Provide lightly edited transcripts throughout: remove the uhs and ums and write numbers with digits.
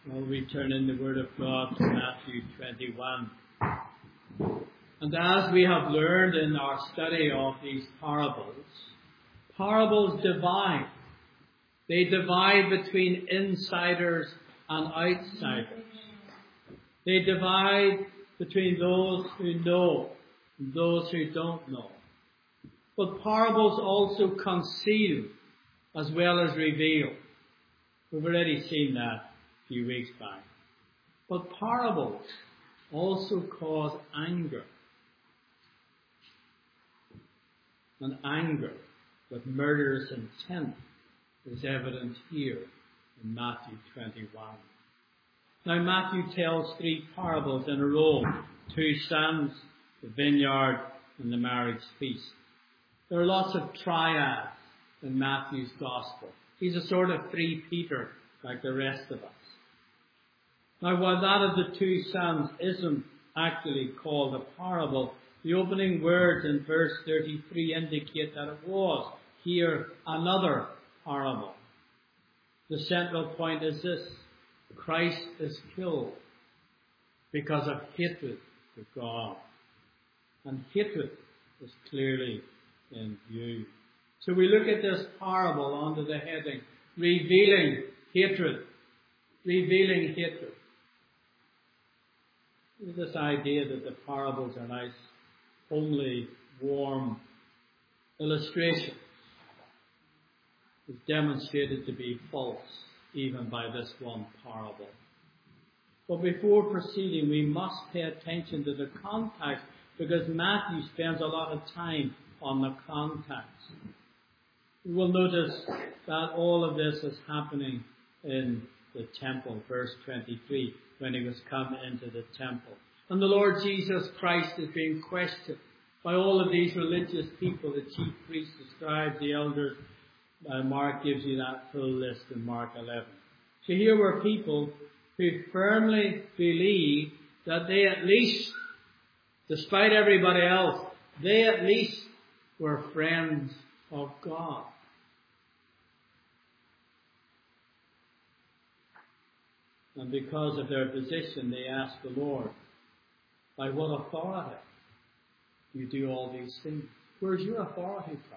Well, we turn in the Word of God to Matthew 21. And as we have learned in our study of these parables, parables divide. They divide between insiders and outsiders. They divide between those who know and those who don't know. But parables also conceal as well as reveal. We've already seen that a few weeks back. But parables also cause anger. And anger with murderous intent is evident here in Matthew 21. Now Matthew tells three parables in a row. 2 sons, the vineyard, and the marriage feast. There are lots of triads in Matthew's Gospel. He's a sort of 3 Peter like the rest of us. Now while that of the 2 sons isn't actually called a parable, the opening words in verse 33 indicate that it was here another parable. The central point is this: Christ is killed because of hatred to God. And hatred is clearly in view. So we look at this parable under the heading, revealing hatred. Revealing hatred. There's this idea that the parables are nice, homely, warm illustrations. Is demonstrated to be false, even by this one parable. But before proceeding, we must pay attention to the context, because Matthew spends a lot of time on the context. We will notice that all of this is happening in the temple, verse 23, when he was come into the temple. And the Lord Jesus Christ is being questioned by all of these religious people, the chief priests, the scribes, the elders. Mark gives you that full list in Mark 11. So here were people who firmly believed that they at least, despite everybody else, they at least were friends of God. And because of their position, they asked the Lord, by what authority do you do all these things? Where's your authority from?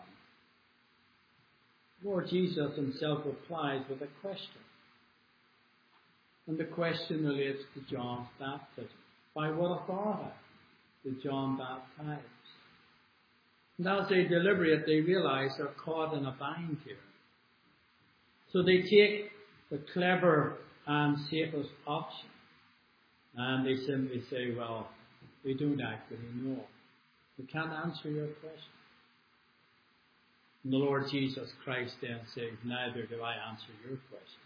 Lord Jesus himself replies with a question. And the question relates to John's baptism. By what authority did John baptize? And as they deliberate, they realize they're caught in a bind here. So they take the clever and safest option. And they simply say, well, we don't actually know. We can't answer your question. And the Lord Jesus Christ then says, neither do I answer your question.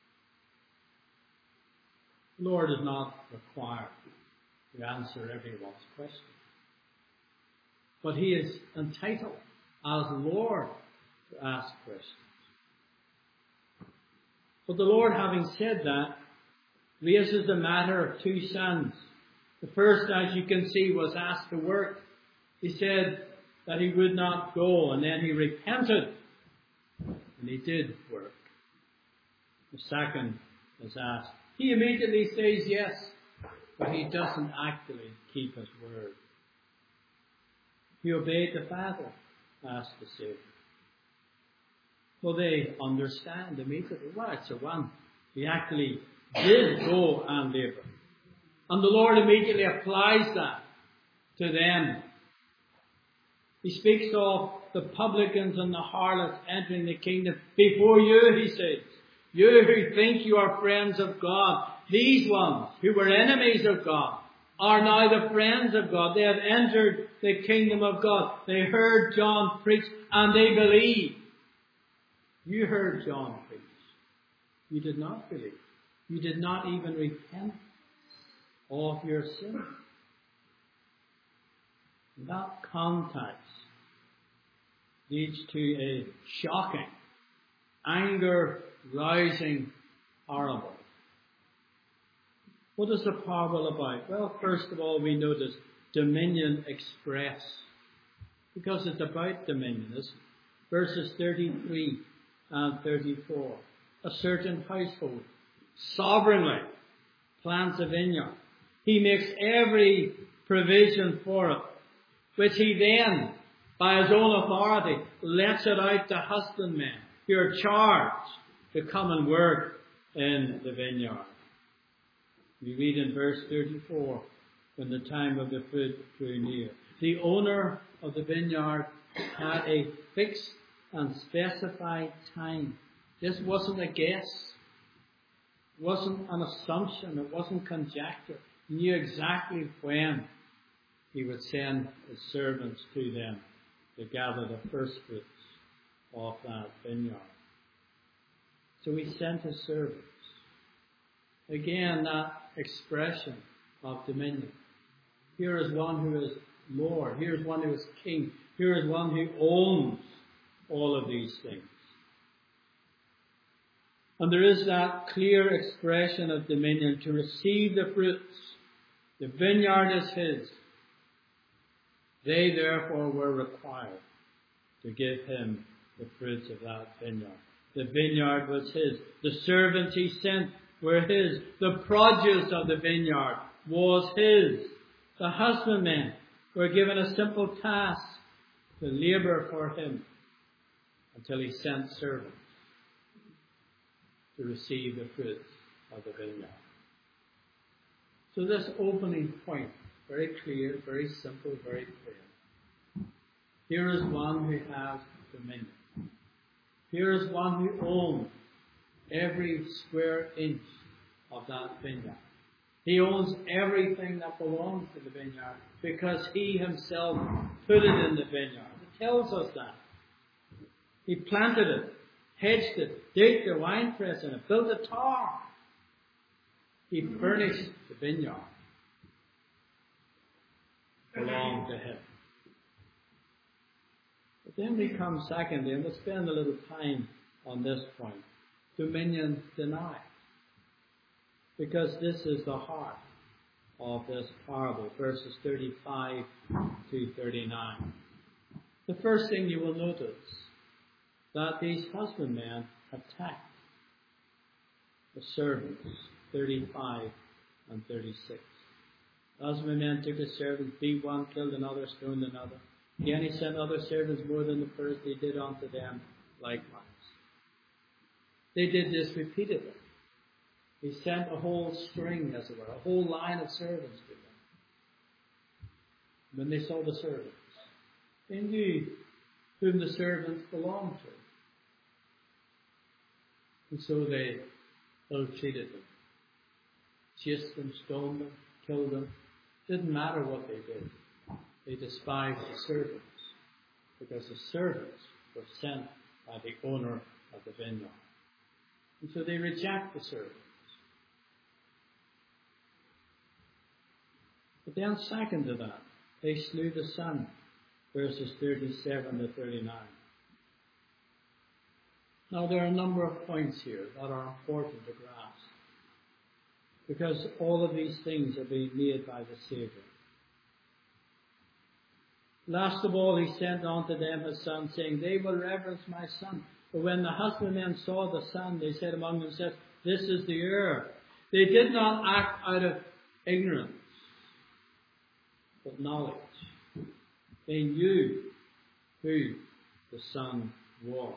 The Lord is not required to answer everyone's question. But he is entitled, as Lord, to ask questions. But the Lord, having said that, raises the matter of 2 sons. The first, as you can see, was asked to work. He said that he would not go, and then he repented, and he did work. The second is asked. He immediately says yes, but he doesn't actually keep his word. He obeyed the Father, asked the Savior. Well, they understand immediately. Well, it's the one. He actually did go and labor. And the Lord immediately applies that to them. He speaks of the publicans and the harlots entering the kingdom before you, he says. You who think you are friends of God, these ones who were enemies of God, are now the friends of God. They have entered the kingdom of God. They heard John preach and they believed. You heard John preach. You did not believe. You did not even repent of your sin. That context leads to a shocking, anger-rousing parable. What is the parable about? Well, first of all, we notice dominion express. Because it's about dominion, isn't it? Verses 33 and 34. A certain household sovereignly plants a vineyard. He makes every provision for it, which he then, by his own authority, lets it out to husbandmen who are charged to come and work in the vineyard. We read in verse 34, when the time of the fruit drew near. The owner of the vineyard had a fixed and specified time. This wasn't a guess. It wasn't an assumption. It wasn't conjecture. He knew exactly when he would send his servants to them to gather the first fruits of that vineyard. So he sent his servants. Again, that expression of dominion. Here is one who is Lord. Here is one who is King. Here is one who owns all of these things. And there is that clear expression of dominion to receive the fruits. The vineyard is his. They therefore were required to give him the fruits of that vineyard. The vineyard was his. The servants he sent were his. The produce of the vineyard was his. The husbandmen were given a simple task to labour for him until he sent servants to receive the fruits of the vineyard. So this opening point, very clear, very simple, very clear. Here is one who has dominion. Here is one who owns every square inch of that vineyard. He owns everything that belongs to the vineyard because he himself put it in the vineyard. It tells us that. He planted it, hedged it, digged the winepress in it, built a tower. He furnished the vineyard. It belonged to him. But then we come secondly, and we'll spend a little time on this point. Dominion denied. Because this is the heart of this parable, verses 35 to 39. The first thing you will notice, that these husbandmen attacked the servants, 35 and 36. The husbandmen took his servants, beat one, killed another, stoned another. Again he sent other servants more than the first, they did unto them likewise. They did this repeatedly. He sent a whole string, as it were, a whole line of servants to them. When they saw the servants, they knew whom the servants belonged to. And so they ill-treated them, chased them, stoned them, killed them. Didn't matter what they did. They despised the servants because the servants were sent by the owner of the vineyard. And so they reject the servants. But then second to that, they slew the son, verses 37 to 39. Now there are a number of points here that are important to grasp, because all of these things are being made by the Saviour. Last of all, he sent unto them his son, saying, they will reverence my son. But when the husbandmen saw the son, they said among themselves, this is the heir. They did not act out of ignorance, but knowledge. They knew who the son was.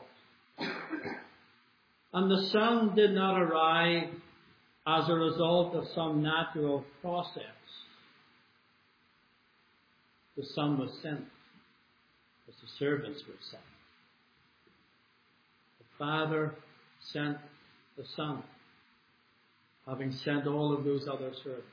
And the son did not arrive as a result of some natural process. The son was sent as the servants were sent. The father sent the son, having sent all of those other servants.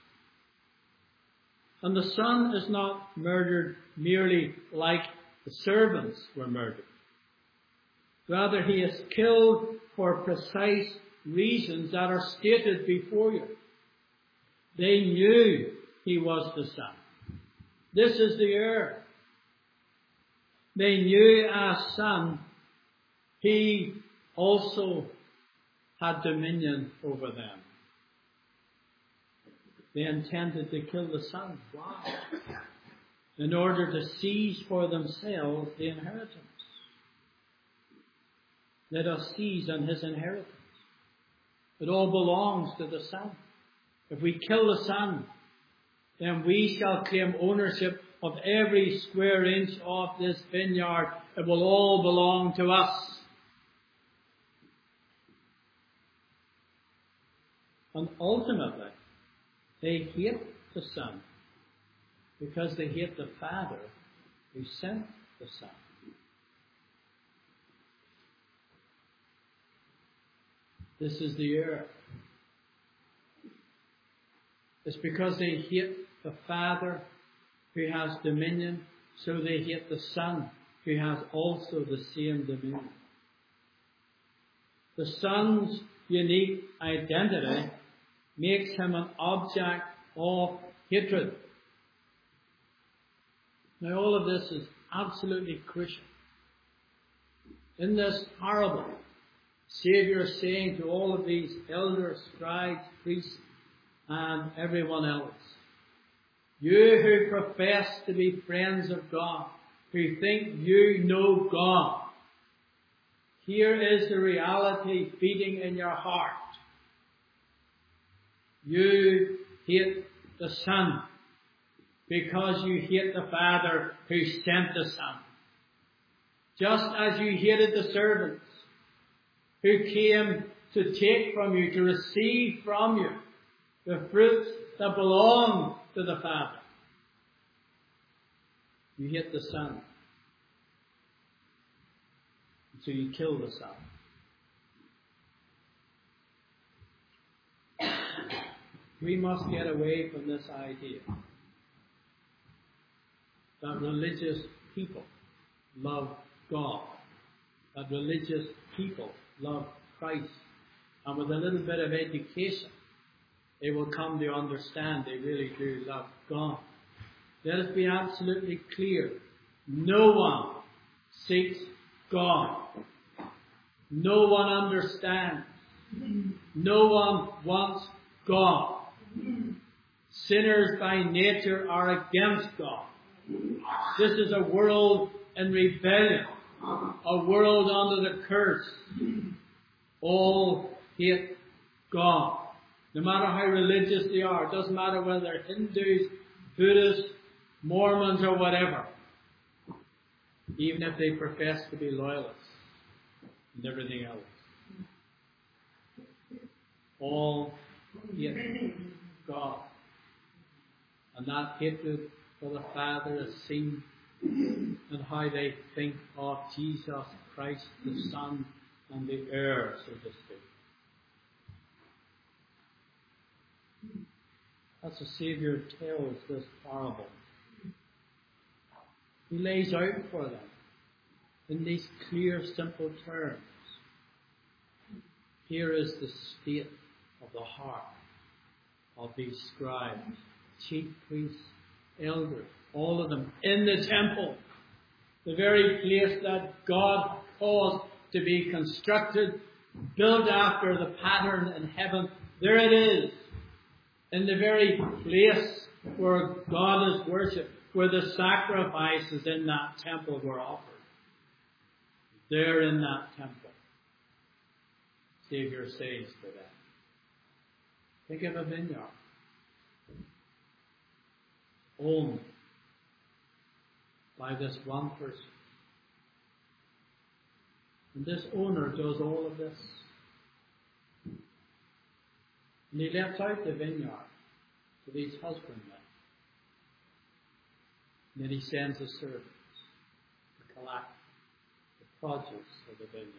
And the son is not murdered merely like the servants were murdered. Rather, he is killed for precise reasons that are stated before you. They knew he was the son. This is the heir. They knew as son, he also had dominion over them. They intended to kill the son. Why? In order to seize for themselves the inheritance. Let us seize on his inheritance. It all belongs to the Son. If we kill the Son, then we shall claim ownership of every square inch of this vineyard. It will all belong to us. And ultimately, they hate the Son because they hate the Father who sent the Son. This is the error. It's because they hate the Father who has dominion, so they hate the Son who has also the same dominion. The Son's unique identity makes him an object of hatred. Now all of this is absolutely crucial. In this parable, Saviour is saying to all of these elders, scribes, priests, and everyone else, you who profess to be friends of God, who think you know God, here is the reality beating in your heart. You hate the Son because you hate the Father who sent the Son. Just as you hated the servants who came to take from you, to receive from you the fruits that belong to the Father. You hate the Son. So you kill the Son. We must get away from this idea that religious people love God, that religious people love Christ, and with a little bit of education, they will come to understand they really do love God. Let us be absolutely clear. No one seeks God. No one understands. No one wants God. Sinners by nature are against God. This is a world in rebellion, a world under the curse. All hate God. No matter how religious they are, it doesn't matter whether they're Hindus, Buddhists, Mormons, or whatever. Even if they profess to be loyalists and everything else. All hate God. And that hatred for the Father is seen in how they think of Jesus Christ, the Son, and the heir, so to speak. As the Saviour tells this parable, He lays out for them in these clear, simple terms. Here is the state of the heart of these scribes, chief priests, elders, all of them in the temple, the very place that God caused to be constructed, built after the pattern in heaven. There it is, in the very place where God is worshipped, where the sacrifices in that temple were offered. There in that temple, Saviour says to them, think of a vineyard, owned by this one person. And this owner does all of this. And he lets out the vineyard to these husbandmen. And then he sends his servants to collect the produce of the vineyard.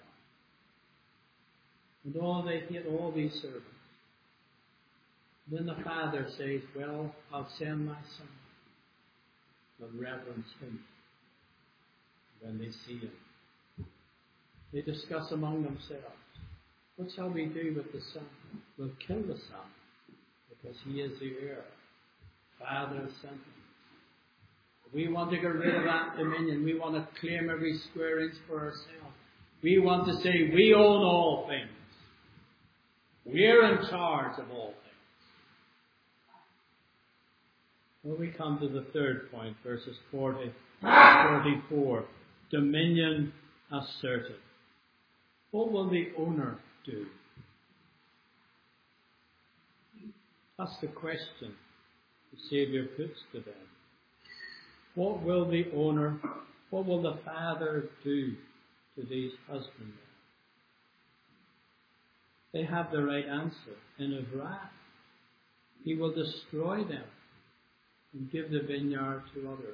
And they hate all these servants. Then the Father says, well, I'll send my Son. They'll reverence Him when they see Him. They discuss among themselves, what shall we do with the Son? We'll kill the Son, because He is the heir. Father sent Him. We want to get rid of that dominion. We want to claim every square inch for ourselves. We want to say we own all things. We're in charge of all things. Well, we come to the third point, verses 40 to 44. Dominion asserted. What will the owner do? That's the question the Saviour puts to them. What will the owner, what will the father do to these husbandmen? They have the right answer. In his wrath, he will destroy them and give the vineyard to others.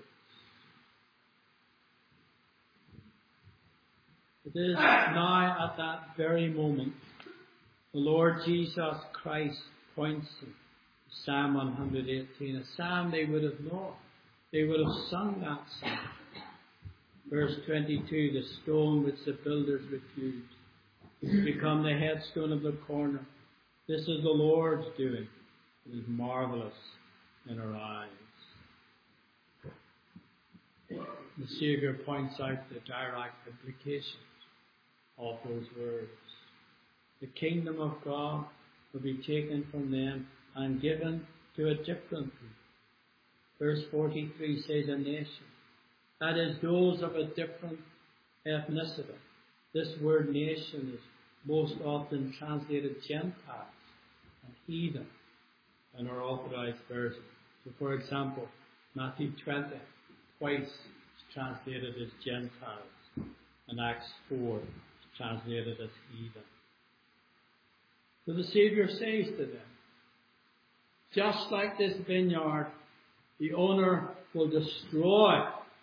It is now at that very moment the Lord Jesus Christ points to Psalm 118, a psalm they would have known. They would have sung that psalm. Verse 22, the stone which the builders refused has become the headstone of the corner. This is the Lord's doing. It is marvelous in our eyes. The Saviour points out the direct implications of those words. The kingdom of God will be taken from them and given to a different people. Verse 43 says a nation. That is, those of a different ethnicity. This word nation is most often translated Gentiles and heathen in our authorized version. So for example, Matthew 20, twice is translated as Gentiles, and Acts 4 is translated as heathen. So the Saviour says to them, just like this vineyard, the owner will destroy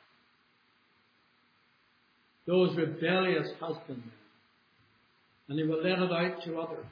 those rebellious husbandmen, and he will let it out to others.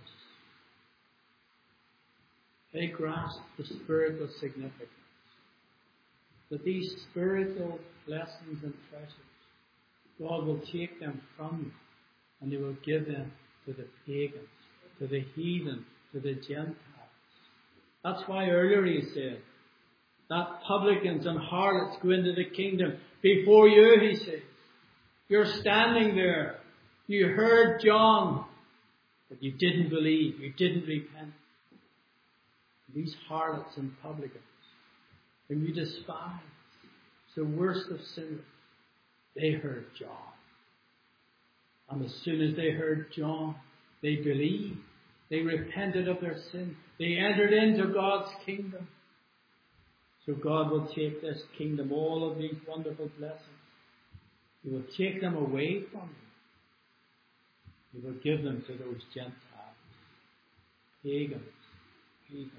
They grasp the spiritual significance, that these spiritual blessings and treasures, God will take them from you, and he will give them to the pagans, to the heathen, to the Gentiles. That's why earlier he said that publicans and harlots go into the kingdom before you, he says. You're standing there. You heard John, but you didn't believe. You didn't repent. These harlots and publicans, whom you despise, the worst of sinners, they heard John. And as soon as they heard John, they believed. They repented of their sin. They entered into God's kingdom. So God will take this kingdom, all of these wonderful blessings. He will take them away from you. He will give them to those Gentiles, pagans, heathens.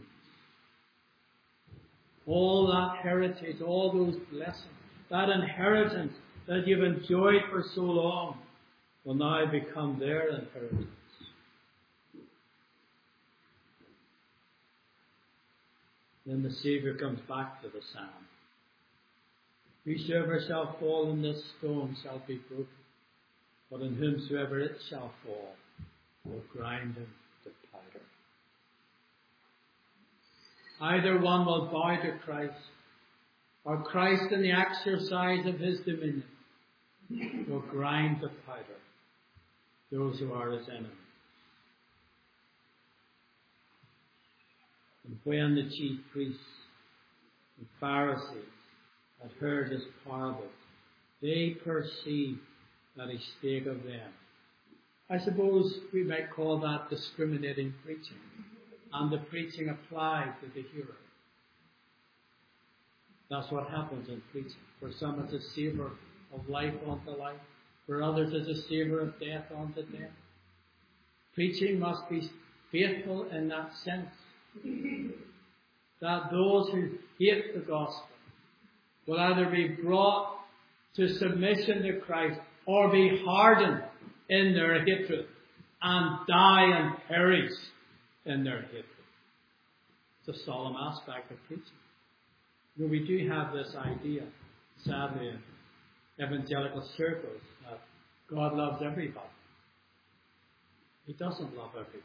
All that heritage, all those blessings, that inheritance that you've enjoyed for so long will now become their inheritance. Then the Saviour comes back to the psalm. Whosoever shall fall in this stone shall be broken, but in whomsoever it shall fall will grind him to powder. Either one will bow to Christ, or Christ in the exercise of his dominion will grind to powder those who are his enemies. And when the chief priests and Pharisees had heard his parables, they perceived that he spake of them. I suppose we might call that discriminating preaching, and the preaching applied to the hearer. That's what happens in preaching. For some it's a savour of life unto life. For others it's a savour of death unto death. Preaching must be faithful in that sense, that those who hate the gospel will either be brought to submission to Christ or be hardened in their hatred and die and perish in their hatred. It's a solemn aspect of preaching. But we do have this idea, sadly, in evangelical circles, that God loves everybody. He doesn't love everybody.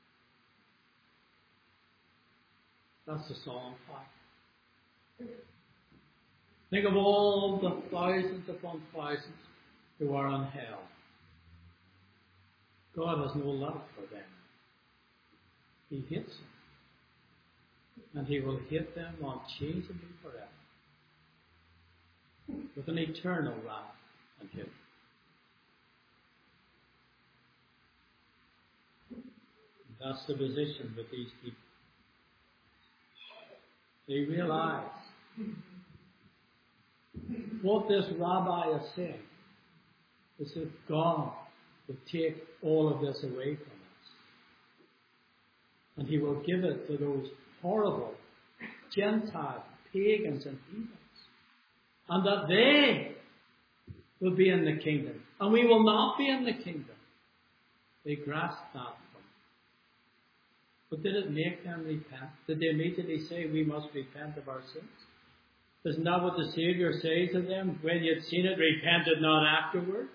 That's the solemn fact. Think of all the thousands upon thousands who are in hell. God has no love for them. He hates them. And he will hate them unchangingly forever, with an eternal wrath and hatred. That's the position with these people. They realize what this rabbi is saying is that God will take all of this away from us. And He will give it to those horrible Gentile pagans and heathens. And that they will be in the kingdom. And we will not be in the kingdom. They grasped that point. But did it make them repent? Did they immediately say, we must repent of our sins? Isn't that what the Saviour says to them? When you had seen it, repented not afterward.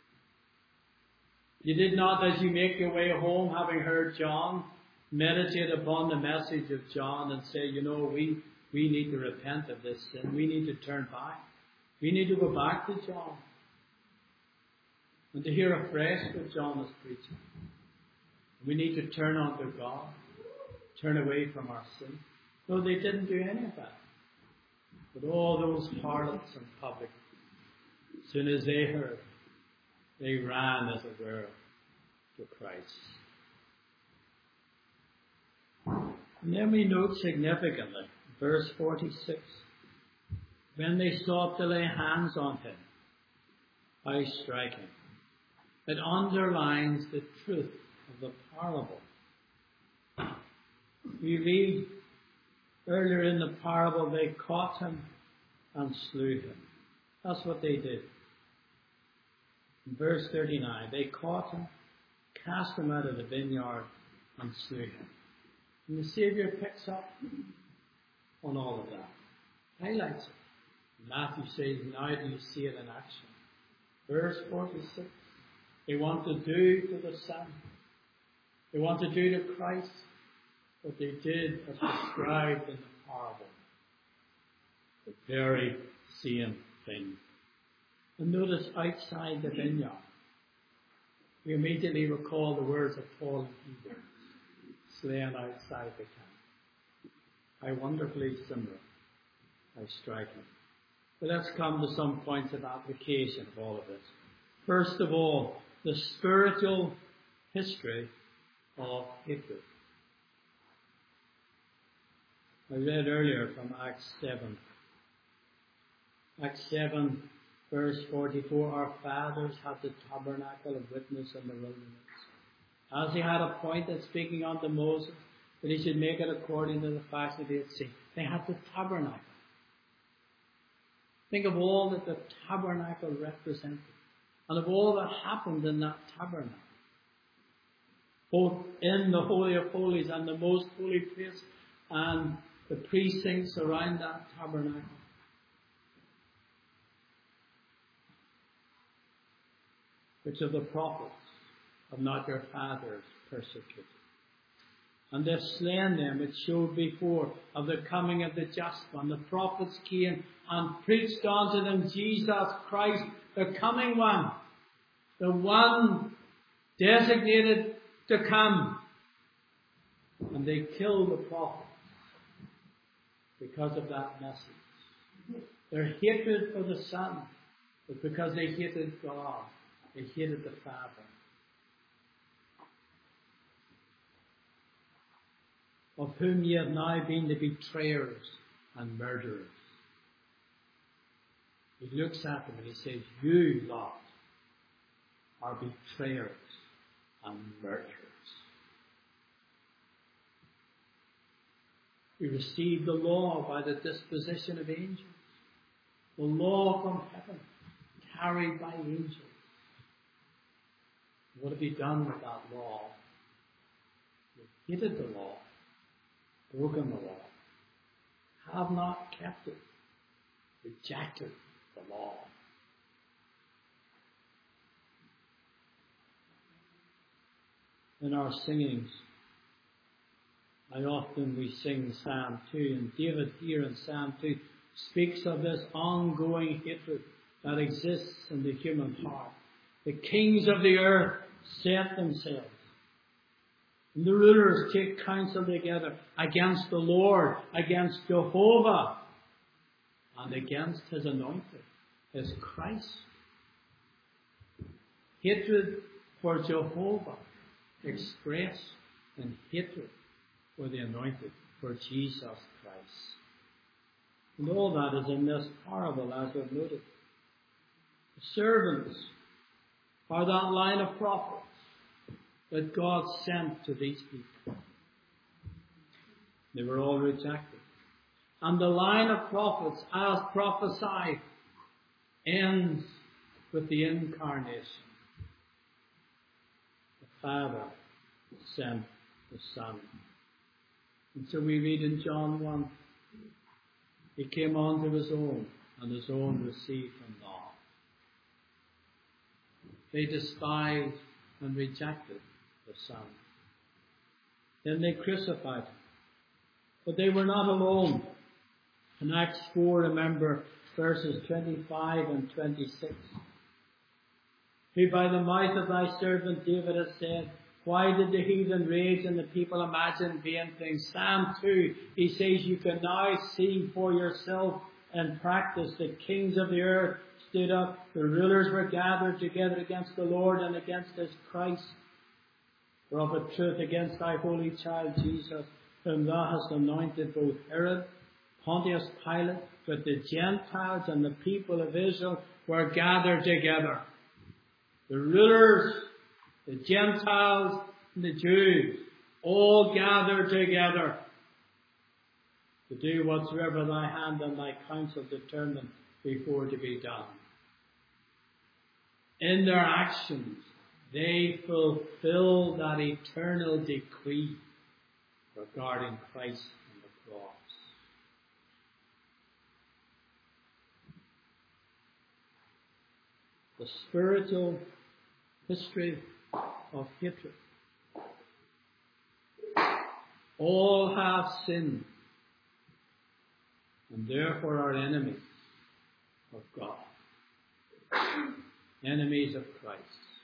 You did not, as you make your way home, having heard John, meditate upon the message of John and say, we need to repent of this sin. We need to turn back. We need to go back to John. And to hear afresh what John is preaching. We need to turn unto God. Turn away from our sin. No, they didn't do any of that. But all those harlots in public, as soon as they heard, they ran, as it were, to Christ. And then we note significantly, verse 46, when they sought to lay hands on him by striking, it underlines the truth of the parable. We read earlier in the parable, they caught him and slew him. That's what they did. In verse 39, they caught him, cast him out of the vineyard, and slew him. And the Saviour picks up on all of that, highlights it. Matthew says, now do you see it in action? Verse 46, they want to do to the Son. They want to do to Christ what they did as described in the parable. The very same thing. And notice outside the vineyard, we immediately recall the words of Paul in Hebrews, slain outside the camp. How wonderfully similar, how striking. But let's come to some points of application of all of this. First of all, the spiritual history of hatred. I read earlier from Acts 7. Acts 7, verse 44, our fathers had the tabernacle of witness in the wilderness. As he had appointed, speaking unto Moses, that he should make it according to the fashion they had seen. They had the tabernacle. Think of all that the tabernacle represented. And of all that happened in that tabernacle. Both in the Holy of Holies and the most holy place and the precincts around that tabernacle. Which of the prophets have not your fathers persecuted? And they've slain them, it showed before, of the coming of the just one. The prophets came and preached unto them Jesus Christ, the coming one. The one designated to come. And they killed the prophets because of that message. Their hatred for the Son was because they hated God. They hated the Father. Of whom ye have now been the betrayers and murderers. He looks at them and he says, you lot are betrayers and murderers. We received the law by the disposition of angels. The law from heaven, carried by angels. What have you done with that law? You hated the law, broken the law, have not kept it, rejected the law. In our singings, how often we sing Psalm 2, and David here in Psalm 2 speaks of this ongoing hatred that exists in the human heart. The kings of the earth set themselves, and the rulers take counsel together against the Lord, against Jehovah, and against His anointed, His Christ. Hatred for Jehovah expressed in hatred for the anointed, for Jesus Christ. And all that is in this parable, as we've noted. The servants are that line of prophets that God sent to these people. They were all rejected. And the line of prophets, as prophesied, ends with the incarnation. The Father sent the Son. And so we read in John 1, He came unto His own, and His own received Him not. They despised and rejected the Son. Then they crucified Him. But they were not alone. In Acts 4, remember verses 25 and 26. Who by the mouth of thy servant David has said, why did the heathen rage and the people imagine vain things? Psalm 2, he says, you can now see for yourself and practice. The kings of the earth stood up. The rulers were gathered together against the Lord and against His Christ. For of a truth against thy holy child Jesus, whom thou hast anointed, both Herod, Pontius Pilate, with the Gentiles and the people of Israel were gathered together. The rulers, the Gentiles, and the Jews, all gathered together to do whatsoever thy hand and thy counsel determined before to be done. In their actions, they fulfill that eternal decree regarding Christ and the cross. The spiritual history of hatred. All have sinned and therefore are enemies of God, enemies of Christ,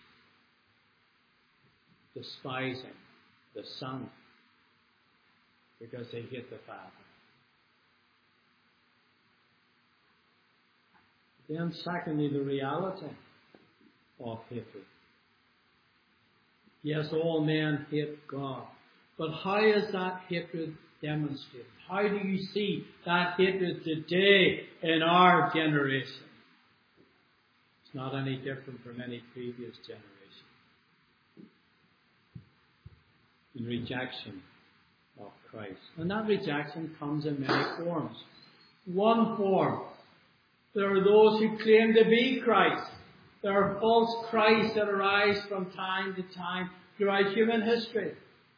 despising the Son because they hate the Father. Then secondly, the reality of hatred. Yes, all men hate God. But how is that hatred demonstrated? How do you see that hatred today in our generation? It's not any different from any previous generation. In rejection of Christ. And that rejection comes in many forms. One form, there are those who claim to be Christ. There are false Christs that arise from time to time throughout human history.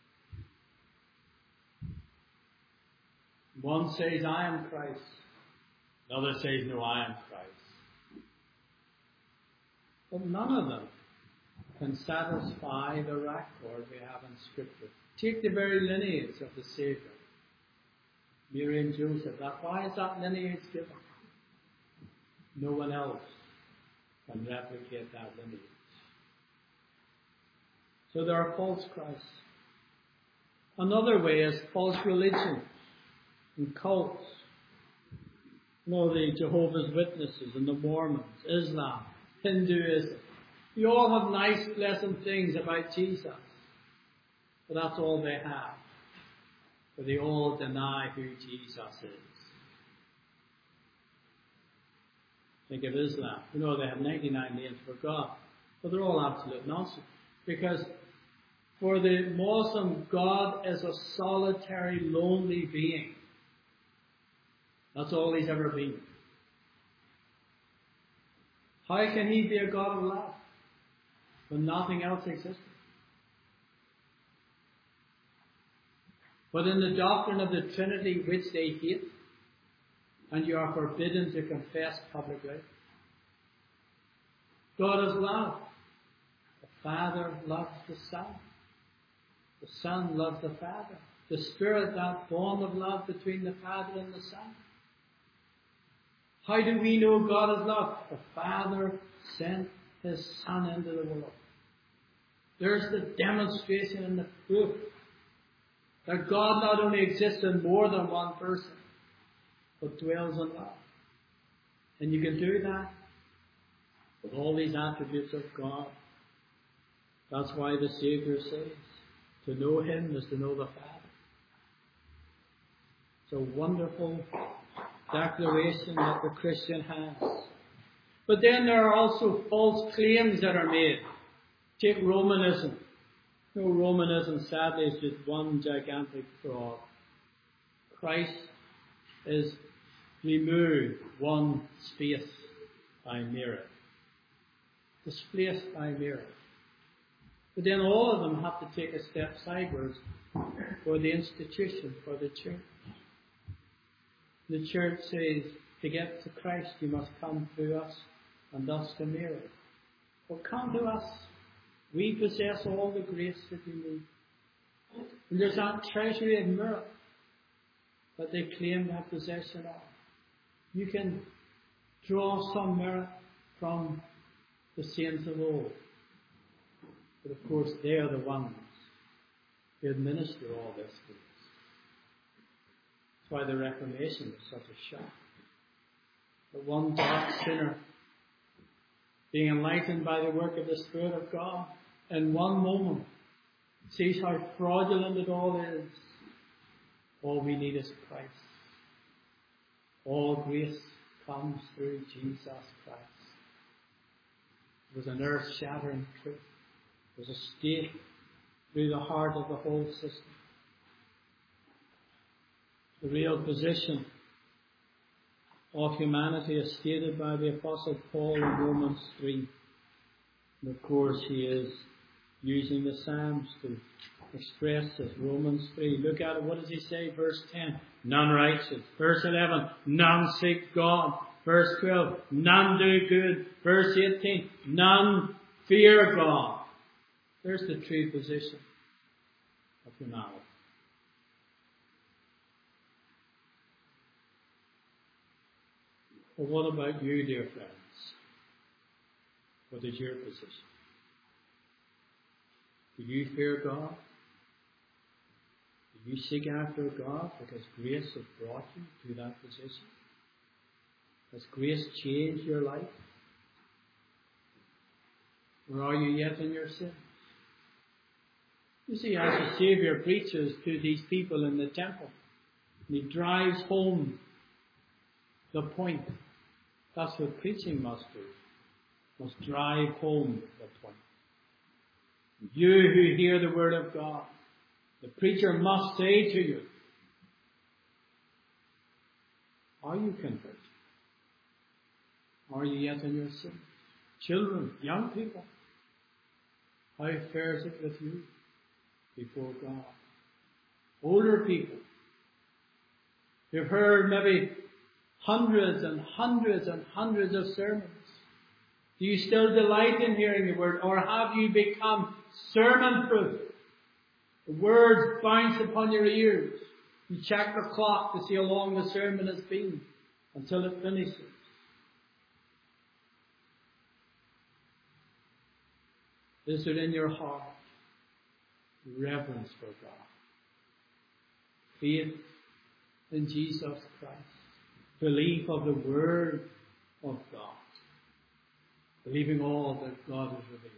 One says, I am Christ. The other says, no, I am Christ. But none of them can satisfy the record we have in Scripture. Take the very lineage of the Saviour. Mary and Joseph. Why is that lineage given? No one else can replicate that lineage. So there are false Christs. Another way is false religion and cults. You know, the Jehovah's Witnesses and the Mormons, Islam, Hinduism. You all have nice, pleasant things about Jesus. But that's all they have. But they all deny who Jesus is. Think of Islam. You know, they have 99 names for God. But they're all absolute nonsense. Because for the Muslim, God is a solitary, lonely being. That's all He's ever been. How can He be a God of love when nothing else existed? But in the doctrine of the Trinity, which they hate, and you are forbidden to confess publicly, God is love. The Father loves the Son. The Son loves the Father. The Spirit, that bond of love between the Father and the Son. How do we know God is love? The Father sent His Son into the world. There's the demonstration and the proof that God not only exists in more than one person, but dwells in love. And you can do that with all these attributes of God. That's why the Saviour says, to know Him is to know the Father. It's a wonderful declaration that the Christian has. But then there are also false claims that are made. Take Romanism. No, Romanism sadly is just one gigantic fraud. Christ is removed one space by mirror. Displaced by mirror. But then all of them have to take a step sideways for the institution, for the church. The church says, to get to Christ you must come through us and thus the mirror. Well, come to us. We possess all the grace that we need. And there's that treasury of mirror that they claim to have possession of. You can draw some merit from the saints of old. But of course, they are the ones who administer all this grace. That's why the Reformation was such a shock. That one dark sinner, being enlightened by the work of the Spirit of God, in one moment sees how fraudulent it all is. All we need is Christ. All grace comes through Jesus Christ. It was an earth-shattering truth. It was a stake through the heart of the whole system. The real position of humanity is stated by the Apostle Paul in Romans 3. And of course he is using the Psalms to express this. Romans 3. Look at it. What does he say? Verse 10. None righteous. Verse 11. None seek God. Verse 12. None do good. Verse 18. None fear God. There's the true position of humanity. But what about you, dear friends? What is your position? Do you fear God? Do you seek after God because grace has brought you to that position? Has grace changed your life? Or are you yet in your sins? You see, as the Saviour preaches to these people in the temple, and he drives home the point. That's what preaching must do. Must drive home the point. You who hear the word of God, the preacher must say to you, are you converted? Are you yet in your sin? Children, young people, how fares it with you before God? Older people, you've heard maybe hundreds and hundreds and hundreds of sermons. Do you still delight in hearing the word, or have you become sermon-proof? The words bounce upon your ears. You check the clock to see how long the sermon has been until it finishes. Is it in your heart reverence for God? Faith in Jesus Christ. Belief of the Word of God. Believing all that God has revealed.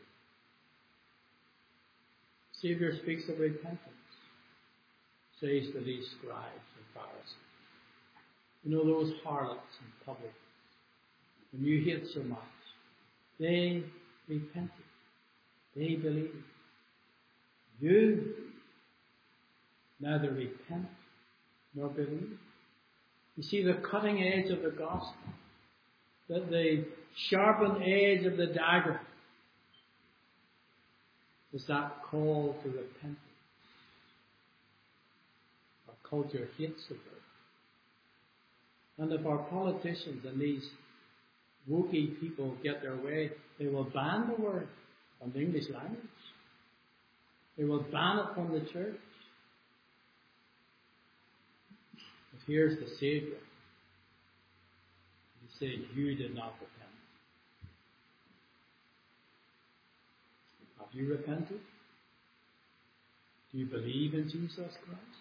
The Saviour speaks of repentance. Says to these scribes and Pharisees. You know those harlots and publicans whom you hate so much. They repented. They believed. You neither repent nor believe. You see, the cutting edge of the gospel, that the sharpened edge of the dagger, is that call to repentance. Our culture hates the word. And if our politicians and these wokey people get their way, they will ban the word from the English language. They will ban it from the church. But here's the Saviour. He said, you did not repent. Have you repented? Do you believe in Jesus Christ?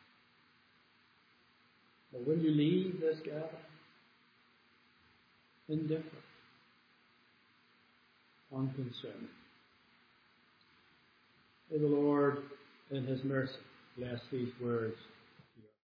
Or will you leave this gathering indifferent, unconcerned? May the Lord, in His mercy, bless these words